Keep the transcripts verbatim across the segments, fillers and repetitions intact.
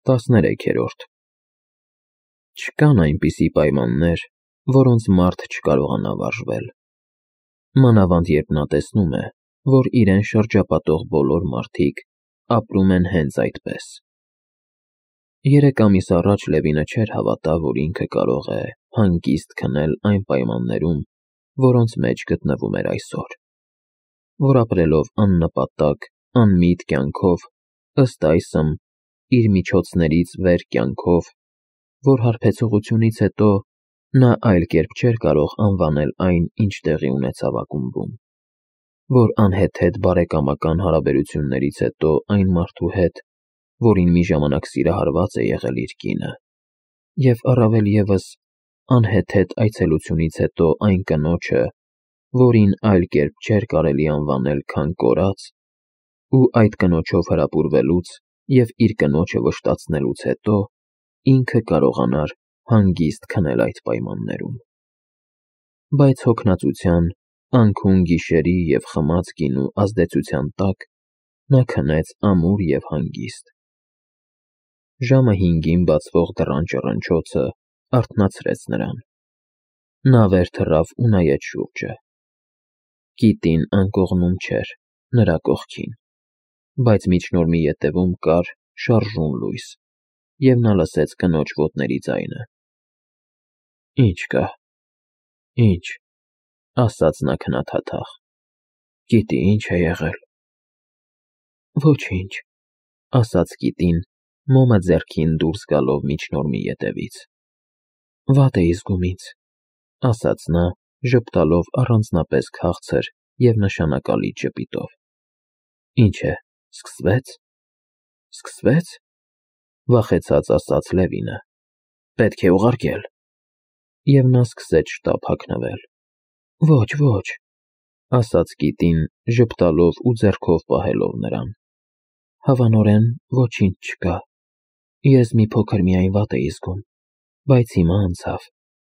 տասներեքերորդ Չկան այնպիսի պայմաններ, որոնց մարդ չկարողանա վարժվել, մանավանդ երբ նա տեսնում է, որ իրեն շրջապատող բոլոր մարդիկ ապրում են հենց այդպես։ Երեք ամիս առաջ Լևինը չէր հավատա, որ ինքը կարող է հանգիստ քնել այն պայմաններում, որոնց մեջ գտնվում էր այսօր, որ ապրելով աննպատակ, անմիտ կյանքով, ըստ այսմ, իր միջոցներից վեր կյանքով, որ հարբեցողությունից հետո նա այլ կերպ չէր կարող անվանել այն, ինչ տեղի ունեցավ ակումբում, որ անհեթեթ բարեկամական հարաբերություններից հետո այն մարդու հետ, որին մի ժամանակ սիրահարված է եղել իր կինը, և առավել ևս անհեթեթ այցելությունից հետո այն կնոջը, որին այլ կերպ չէր կարելի անվանել, քան կորած, ու այդ կնոջով հրապուրվելուց և իր կնոջը վշտացնելուց հետո ինքը կարողանար հանգիստ քնել այդ պայմաններում։ Բայց հոգնածության, անքուն գիշերի և խմած գինու ազդեցության տակ նա քնեց ամուր և հանգիստ։ Ժամը հինգին բացվող դռան ճռնչոցը արթնացրեց նրան։ Նա վեր թռավ ու նայեց շուրջը։ Կիտին անկողնում չէր, նրա կողքին, բայց միջնորմի ետևում կար շարժուն լույս, և նա լսեց կնոջ ոտների ձայնը։ Ի՞նչ կա, ի՞նչ, ասաց նա քնաթաթախ, գիտի ի՞նչ է եղել։ Ոչինչ, ասաց կիտին, մոմը ձեռքին դուրս գալով միջնորմի ետևից։ Վատ էի զգում ինձ, ասաց նա, ժպտալով առանձնապես քաղցր և նշանակալի ժպիտով։ Ինչ է, սկսվե՞ց։ Սկսվե՞ց, վախեցած ասաց Լևինը, պետք է ուղարկել։ Եվ նա սկսեց շտապ հագնվել։ Ոչ, ոչ, ասաց կիտին, ժպտալով ու ձեռքով պահելով նրան, հավանորեն ոչինչ չկա, ես մի փոքր միայն վատ էի զգում, բայց հիմա անցավ։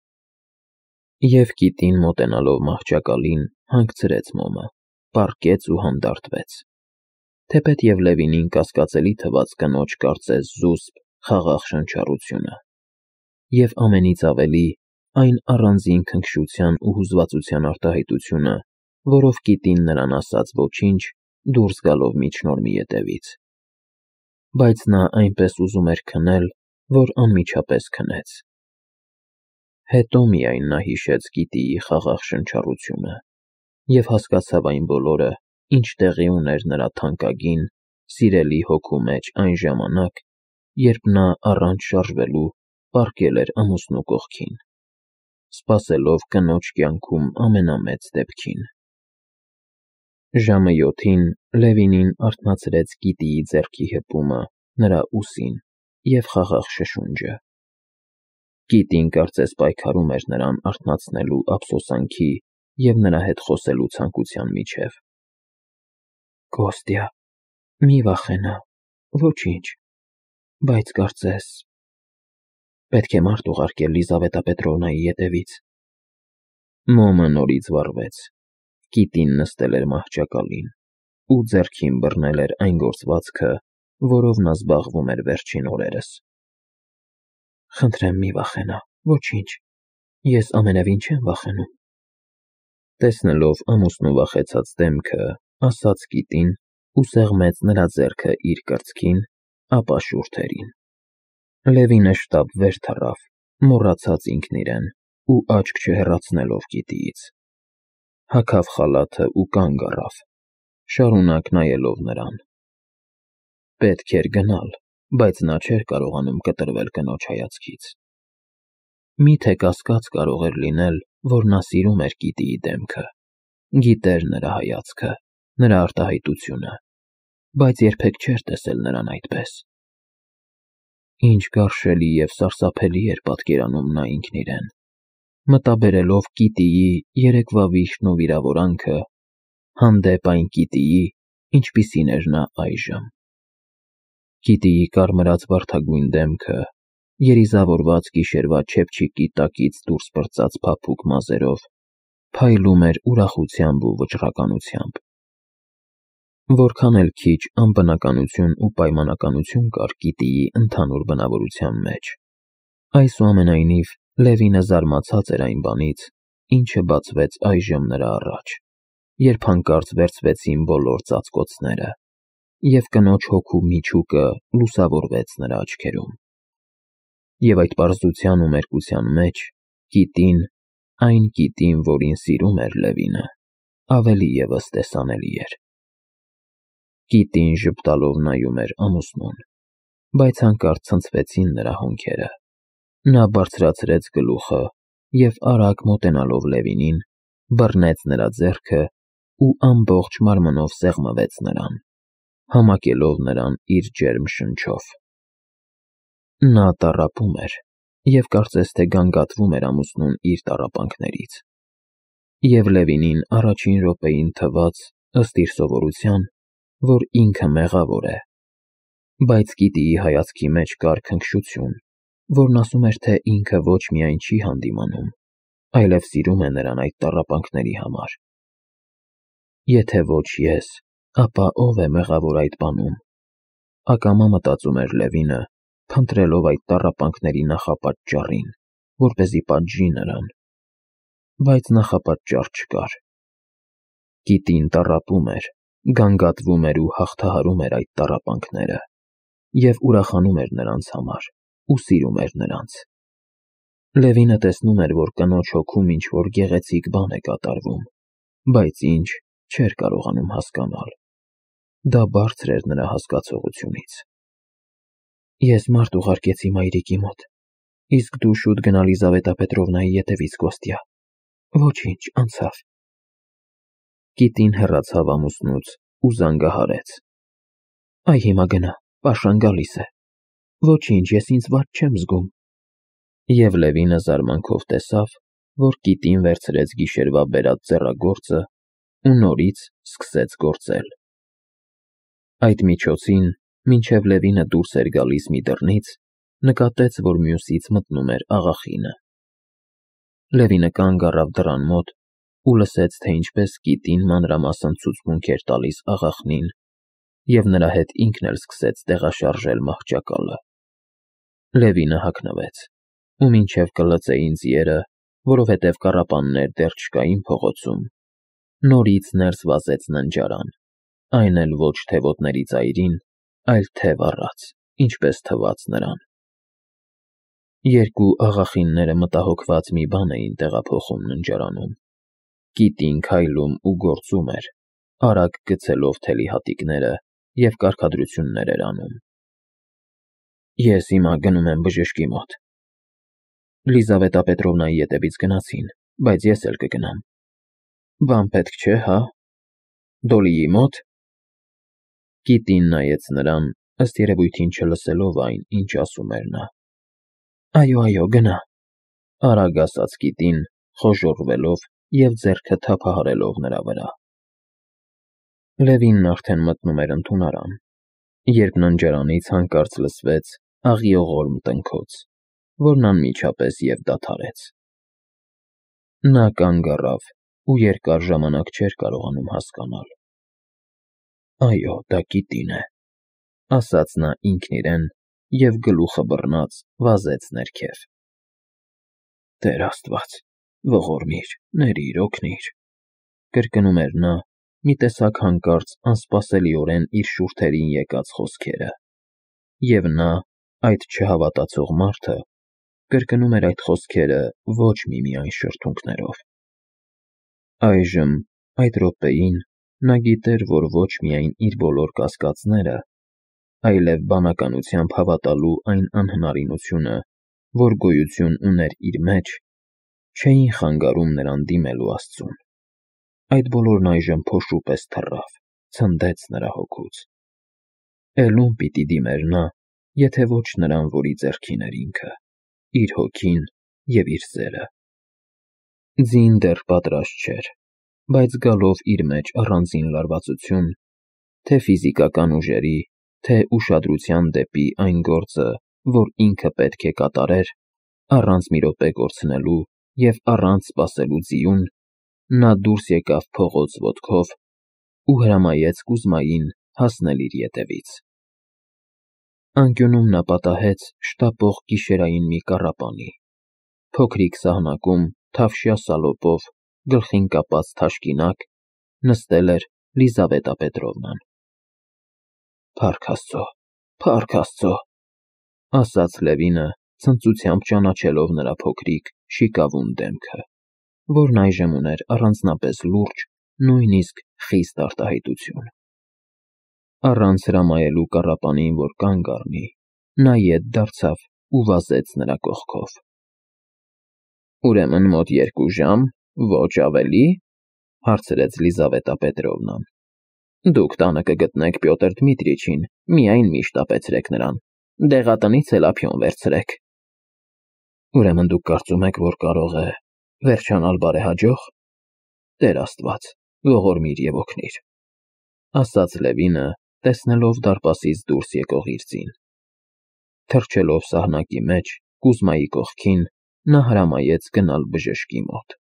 Եվ կիտին մոտենալով մահճակալին հանգցրեց մոմը, պառկեց ու հանդարտվեց, թեպետ և Լևինին կասկածելի թվաց կնոջ կարծես զուսպ, խաղաղ շնչառությունը, և ամենից ավելի այն առանձին քնքշության ու հուզվածության արտահայտությունը, որով կիտին նրան ասաց ոչինչ, դուրս գալով միջնորմի ետևից։ Բայց նա այնպես ուզում էր քնել, որ անմիջապես քնեց։ Հետո միայն նա հիշեց գիտիի խաղաղ շնչառությունը և հասկացավ այն բոլորը, ինչ տեղի ուներ նրա թանկագին, սիրելի հոգու մեջ այն ժամանակ, երբ նա առանց շարժվելու պառկել էր ամուսնու կողքին, սպասելով կնոջ կյանքում ամենամեծ դեպքին։ Ժամը յոթին Լևինին արթնացրեց գիտիի ձեռքի հպումը նրա ուսին և խաղաղ շշունջը։ Գիտին կարծես պայքարում էր նրան արթնացնելու ափսոսանքի և նրա հետ խոսելու ցանկության միջև։ Կոստյա, մի վախենա, ոչինչ, բայց կարծես… Պետք է մարդ ուղարկել Լիզավետա Պետրովնայի ետևից։ Մոմը նորից վառվեց։ Կիտին նստել էր մահճակալին ու ձեռքին բռնել էր այն գործվածքը, որով նա զբաղվում էր վերջին օրերս։ Խնդրեմ մի վախենա, ոչինչ, ես ամենևին չեմ վախենում։ Տեսնելով ամուսնու վախեցած դեմքը, ասաց կիտին ու սեղմեց նրա ձեռքը իր կրծքին, ապա շուրթերին։ Լևինը շտապ վեր թռավ, մոռացած ինքն իրեն ու աչք չհեռացնելով գիտիից։ Հագավ խալաթը ու կանգ առավ, շարունակ նայելով նրան։ Պետք էր գնալ, բայց նա չէր կարողանում կտրվել կնոջ հայացքից։ Մի՞թե կասկած կարող էր լինել, որ նա սիրում էր գիտիի դեմքը, գիտեր նրա հայացքը, նրա արտահայտությունը, բայց երբեք չէր տեսել նրան այդպես։ Ինչ գարշելի և սարսափելի էր պատկերանում նա ինքն իրեն, մտաբերելով գիտիի երեկվա վիշտն ու վիրավորանքը, հանդեպ այն գիտիի, ինչպիսին էր նա այժմ։ Գիտիի կարմրած վարդագույն դեմքը, երիզավորված գիշերվա չեփչիկի տակից դուրս պրծած փափուկ մազերով, փայլում էր ուրախությամբ ու վճռականությամբ։ Որքան էլ քիչ անբնականություն ու պայմանականություն կար գիտիի ընդհանուր բնավորության մեջ, այսուամենայնիվ Լևինը զարմացած էր այն բանից, ինչը բացվեց այժմ նրա առաջ, երբ հանկարծ վերցվեցին բոլոր ծածկոցները, և կնոջ հոգու միջուկը լուսավորվեց նրա աչքերում։ Եվ այդ պարզության ու մերկության մեջ գիտին, այն գիտին, որին սիրում էր Լևինը, ավելի ևս տեսանելի էր։ Գիտին ժպտալով նայում էր ամուսնուն, բայց հանկարծ ցնցվեցին նրա հոնքերը։ Նա բարձրացրեց գլուխը և արագ մոտենալով Լևինին, բռնեց նրա ձեռքը ու ամբողջ մարմնով սեղմվեց նրան, համակելով նրան իր ջերմ շնչով։ Նա տառապում էր և կարծես թե գանգատվում էր ամուսնուն իր տառապանքներից։ Եվ Լևինին առաջին րոպեին թվաց, ըստ իր սովորության, որ ինքը մեղավոր է, բայց գիտիի հայացքի մեջ կար քնքշություն, որն ասում էր, թե ինքը ոչ միայն չի հանդիմանում, այլև սիրում է նրան այդ տառապանքների համար։ Եթե ոչ ես, ապա ո՞վ է մեղավոր այդ բանում, ակամա մտածում էր Լևինը, փնտրելով այդ տառապանքների նախապատճառին, որպեսզի պատժի նրան, բայց նախապատճառ չկար։ Գիտին տառապում էր, գանգատվում էր ու հաղթահարում էր այդ տառապանքները և ուրախանում էր նրանց համար ու սիրում էր նրանց։ Լևինը տեսնում էր, որ կնոջ հոգում ինչ-որ գեղեցիկ բան է կատարվում, բայց ինչ, չէր կարողանում հասկանալ։ Դա բարձր էր նրա հասկացողությունից։ Ես մարդ ուղարկեցի մայրիկի մոտ, իսկ դու շուտ գնա Լիզավետա Պետրովնայի ետևից, Կոստյա։ Ոչինչ, անցավ։ Գիտին հեռացավ ամուսնուց ու զանգահարեց։ Այ հիմա գնա, Պաշան գալիս է։ Ոչինչ, ես ինձ վատ չեմ զգում։ Եվ Լևինը զարմանքով տեսավ, որ գիտին վերցրեց գիշերվա բերած ձեռագործը ու նորից սկսեց գործել։ Այդ միջոցին, մինչև Լևինը դուրս էր գալիս մի դռնից, նկատեց, որ մյուսից մտնում էր աղախինը։ Լևինը կանգ առավ դռան մոտ ու լսեց, թե ինչպես գիտին մանրամասն ցուցմունք էր տալիս աղախնին, և նրա հետ ինքն էլ սկսեց տեղաշարժել մահճակալը։ Լևինը հագնվեց, ու մինչև կլծեին ձիերը, որովհետև կառապաններ դեռ չկային փողոցում, նորից ներս վազեց ննջարան, այն էլ ոչ թե ոտների ծայրին, այլ թև առած, ինչպես թվաց նրան։ Երկու աղախինները մտահոգված մի բան էին տեղափոխում ննջարանում։ Գիտին քայլում ու գործում էր, արագ գցելով թելի հատիկները և կարգադրություններ էր անում։ Ես հիմա գնում եմ բժշկի մոտ։ Լիզավետա Պետրովնայի ետևից գնացին, բայց ես էլ կգնամ։ Բան պետք չէ, հա։ Դոլիի մոտ։ Գիտին նայեց նրան, ըստ երևույթին չլսելով այն, ինչ ասում էր նա։ Այո, այո, գնա, արագ ասաց գիտին, խոժոռվելով և ձեռքը թափահարելով նրա վրա։ Լևինն արդեն մտնում էր ընդունարան, երբ ննջարանից հանկարծ լսվեց աղիողորմ տնքոց, որն անմիջապես և դադարեց։ Նա կանգ առավ ու երկար ժամանակ չէր կարողանում հասկանալ։ Այո, դա գիտին է, ասաց նա ինքն իրեն և գլուխը բռնած վազեց ներքև։ Տեր Աստված, ողորմիր, ների՛ր, օգնիր, կրկնում էր նա, մի տեսակ հանկարծ անսպասելիորեն իր շուրթերին եկած խոսքերը, և նա, այդ չհավատացող մարդը, կրկնում էր այդ խոսքերը ոչ միմիայն շրթունքներով։ Այժմ, այդ րոպեին, նա գիտեր, որ ոչ միայն իր բոլոր կասկածները, այլև բանականությամբ հավատալու այն անհնարինությունը, որ գոյություն ուներ իր մեջ, չէին խանգարում նրան դիմելու Աստծուն։ Այդ բոլորն այժմ փոշու պես թռավ, ցնդեց նրա հոգուց։ Էլ ում պիտի դիմեր նա, եթե ոչ նրան, որի ձեռքին էր ինքը, իր հոգին և իր սերը։ Ձին դեռ պատրաստ չէր, բայց գալով իր մեջ առանձին լարվածություն, թե ֆիզիկական ուժերի, թե ուշադրության դեպի այն գործը, որ ինքը պետք է կատարեր, առանց մի րոպե կորցնելու և առանց սպասելու ձիուն, նա դուրս եկավ փողոց ոտքով ու հրամայեց Կուզմային հասնել իր ետևից։ Անկյունում նա պատահեց շտապող գիշերային մի կառապանի։ Փոքրիկ սահնակում, թավշյա սալոպով, գլխին կապած թաշկինակ, նստել էր Լիզավետա Պետրովնան։ «Փառք Աստծո, փառք Աստծո», ասաց Լևինը, ցնծությամբ ճանաչելով նրա փոքրիկ, շիկավուն դեմքը, որն այժմ ուներ առանձնապես լուրջ, նույնիսկ խիստ արտահայտություն։ Առանց հրամայելու կառապանին, որ կանգ առնի, նա ետ դարձավ ու վազեց նրա կողքով։ «Ուրեմն մոտ երկու ժամ, ոչ ավելի», հարցրեց Լիզավետա Պետրովնան։ «Դուք տանը կգտնեք Պյոտր Դմիտրիչին, միայն մի շտապեցրեք նրան, դեղատնից էլ ափիոն վերցրեք»։ «Ուրեմն դուք կարծում եք, որ կարող է վերջանալ բարեհաջող։ Տեր Աստված, ողորմիր և օգնիր», ասաց Լևինը, տեսնելով դարպասից դուրս եկող իր ձին։ Թռչելով սահնակի մեջ, Կուզմայի կողքին, նա հրամայեց գնալ բժշկի մոտ։